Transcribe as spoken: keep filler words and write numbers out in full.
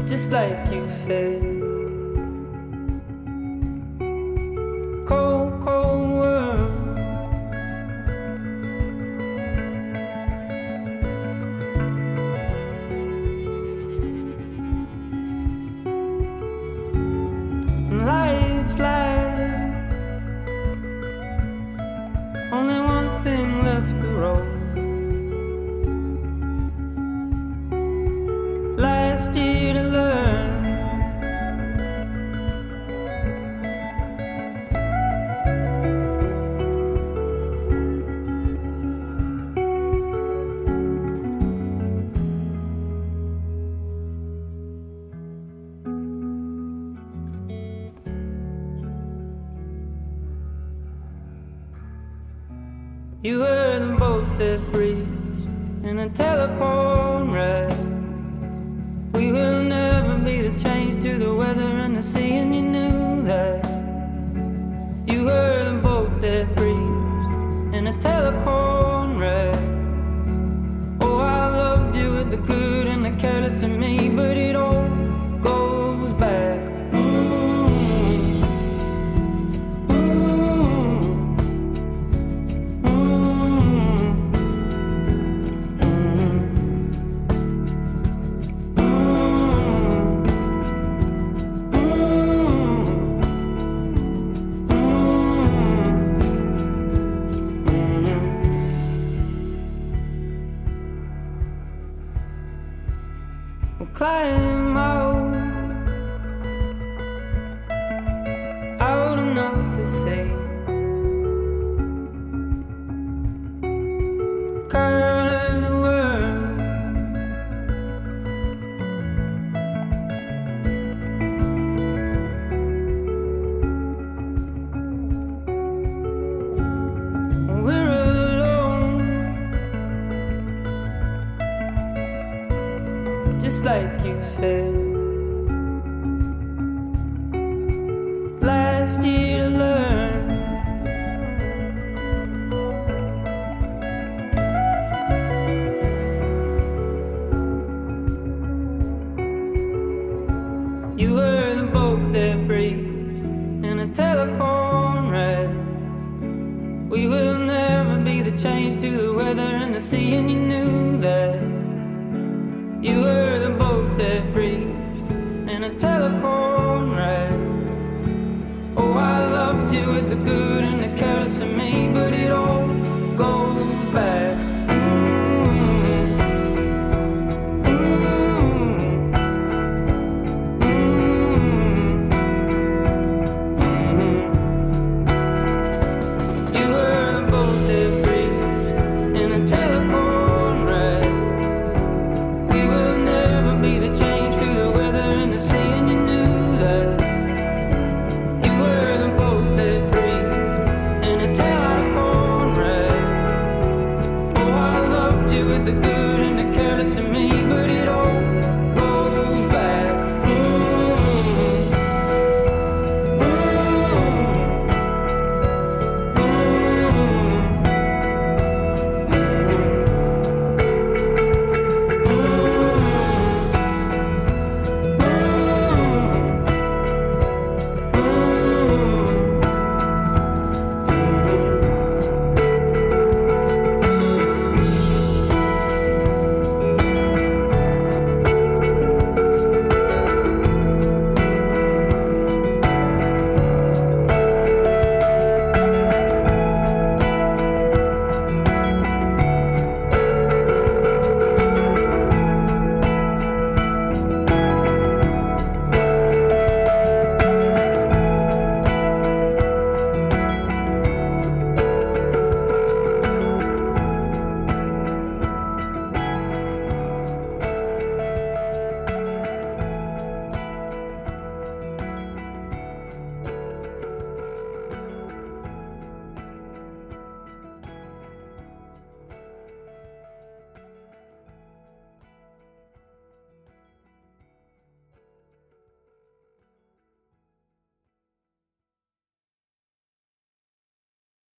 just like you said. Cold, cold world. And life lasts. Only one thing left to roll. Last year to learn. You were the boat that breached in a telephone ride. We will never be the change to the weather and the sea, and you knew that. You were the boat that breached in a telephone ride. Oh, I loved you with the good and the careless in me, but it all goes back. Mm. Climb out, out enough to say, color the world. We're alone, just like you said. Last year to learn. You were the boat that breached in a telephone ride. We will never be the change to the weather and the sea, and you knew that. You were the boat that breached in a telephone